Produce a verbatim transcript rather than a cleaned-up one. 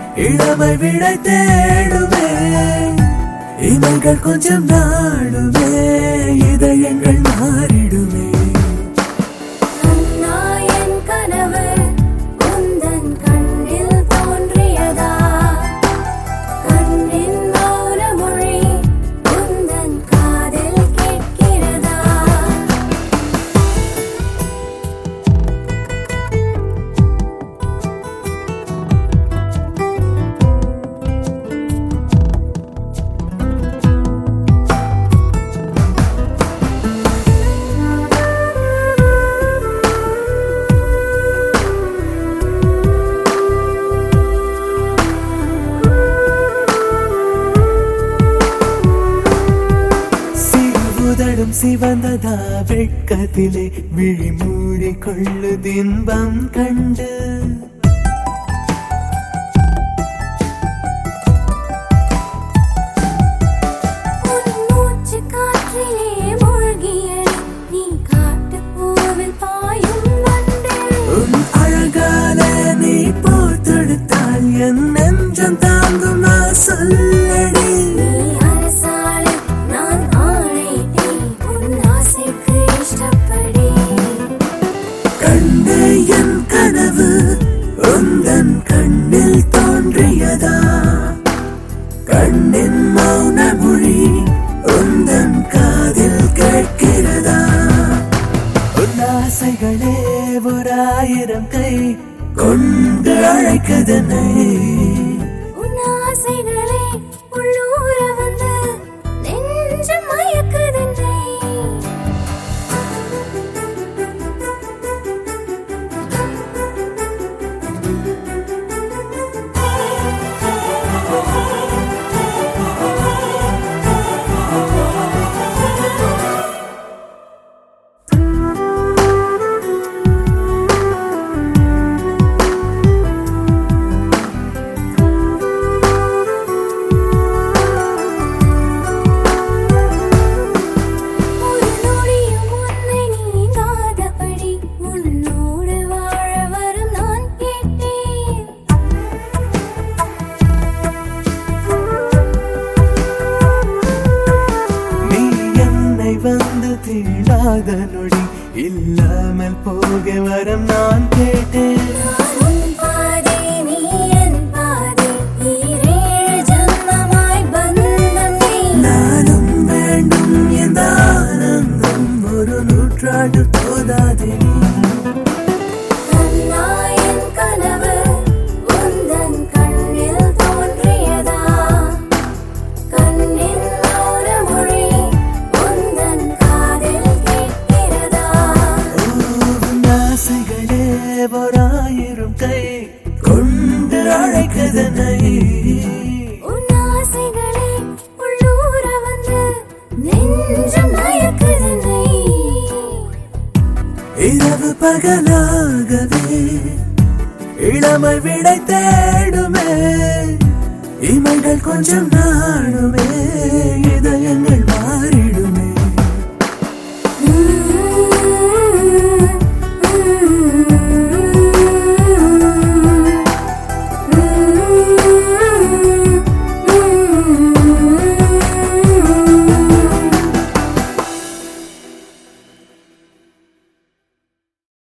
இளமை விடை தேடுமே இமைகள் கொஞ்சம் நாடுமே இதயங்கள் மாறிடுமே சிவந்ததா வெட்கத்திலே விழி மூடி கொள்ளு தின்பம் கண்டு உன் அழகால நீ போர் தொடுத்தால் என் நெஞ்சம் தாங்கும் நான் சொல்லடி என் கனவு உந்தன் கண்ணில் தோன்றியதா கண்ணின் மௌன மொழி உந்தன் காதில் கேட்கிறதா உன் ஆசைகளே ஒரு ஆயிரம் கை கொண்டு அழைக்கதனை உன் ஆசைகளே உள்ளூர வந்து நெஞ்சம் மயக்குதனை வந்து தீடாத நொடி இல்லாமல் போக வரம் நான் கேட்டேன் நானும் வேண்டும் எந்த ஆனந்தம் ஒரு நூற்றாண்டு போதாதே ஓராயிரம் கை கொண்டு அழைக்கதனை உன் ஆசைகளே உள்ளூர வந்து நெஞ்சம் மயக்குதனை இரவு பகலாகவே இளமை விடை தேடுமே இமைகள் கொஞ்சம் நாடுமே இதை